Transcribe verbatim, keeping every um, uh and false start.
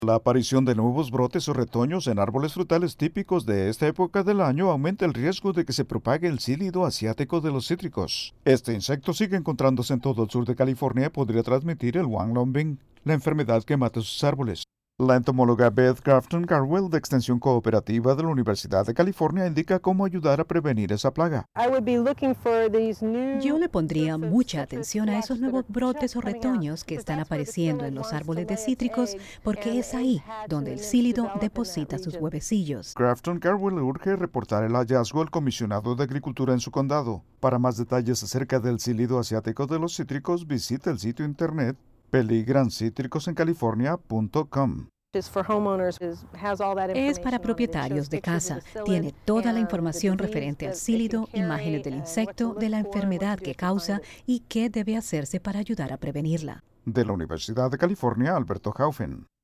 La aparición de nuevos brotes o retoños en árboles frutales típicos de esta época del año aumenta el riesgo de que se propague el sílido asiático de los cítricos. Este insecto sigue encontrándose en todo el sur de California y podría transmitir el Wanglongbing, la enfermedad que mata sus árboles. La entomóloga Beth Grafton Carwell de Extensión Cooperativa de la Universidad de California indica cómo ayudar a prevenir esa plaga. Yo le pondría mucha atención a esos nuevos brotes o retoños que están apareciendo en los árboles de cítricos, porque es ahí donde el sílido deposita sus huevecillos. Grafton Carwell urge reportar el hallazgo al comisionado de Agricultura en su condado. Para más detalles acerca del sílido asiático de los cítricos, visita el sitio internet peligran cítricos en california punto com. Es para propietarios de casa. Tiene toda la información referente al sílido, imágenes del insecto, de la enfermedad que causa y qué debe hacerse para ayudar a prevenirla. De la Universidad de California, Alberto Haufen.